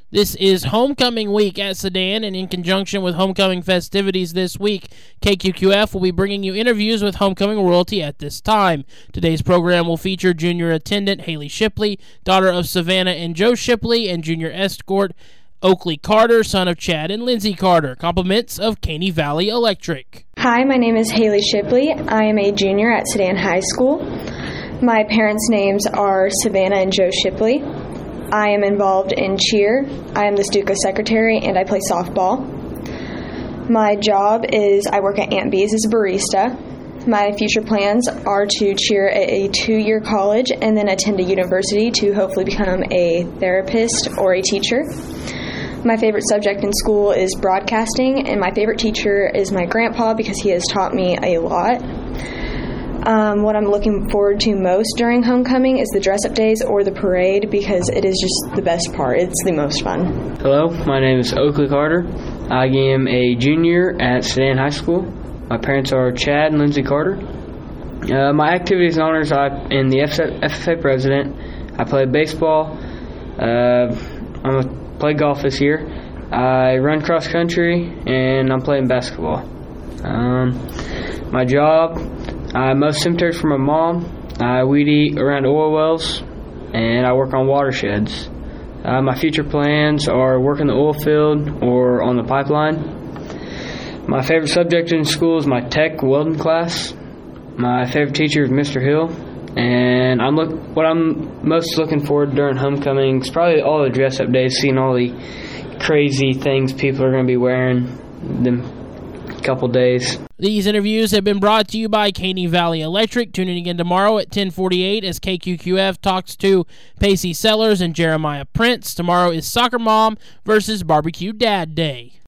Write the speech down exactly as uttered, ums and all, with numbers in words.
This is homecoming week at Sedan, and in conjunction with homecoming festivities this week, K Q Q F will be bringing you interviews with homecoming royalty at this time. Today's program will feature junior attendant Haley Shipley, daughter of Savannah and Joe Shipley, and junior escort Oakley Carter, son of Chad and Lindsay Carter. Compliments of Caney Valley Electric. Hi, my name is Haley Shipley. I am a junior at Sedan High School. My parents' names are Savannah and Joe Shipley. I am involved in cheer. I am the Stuka secretary, and I play softball. My job is I work at Aunt B's as a barista. My future plans are to cheer at a two-year college and then attend a university to hopefully become a therapist or a teacher. My favorite subject in school is broadcasting, and my favorite teacher is my grandpa because he has taught me a lot. Um, what I'm looking forward to most during homecoming is the dress-up days or the parade because it is just the best part. It's the most fun. Hello, my name is Oakley Carter. I am a junior at Sedan High School. My parents are Chad and Lindsay Carter. Uh, my activities and honors, I am the F F A president. I play baseball. Uh, I'm a, play golf this year. I run cross country, and I'm playing basketball. Um, my job, I mow cemeteries for my mom. I weed eat around oil wells, and I work on watersheds. Uh, my future plans are work in the oil field or on the pipeline. My favorite subject in school is my tech welding class. My favorite teacher is Mister Hill, and I'm look what I'm most looking forward during homecoming is probably all the dress-up days, seeing all the crazy things people are going to be wearing them couple days. These interviews have been brought to you by Caney Valley Electric. Tune in again tomorrow at ten forty-eight as K Q Q F talks to Pacey Sellers and Jeremiah Prince. Tomorrow is Soccer Mom versus Barbecue Dad Day.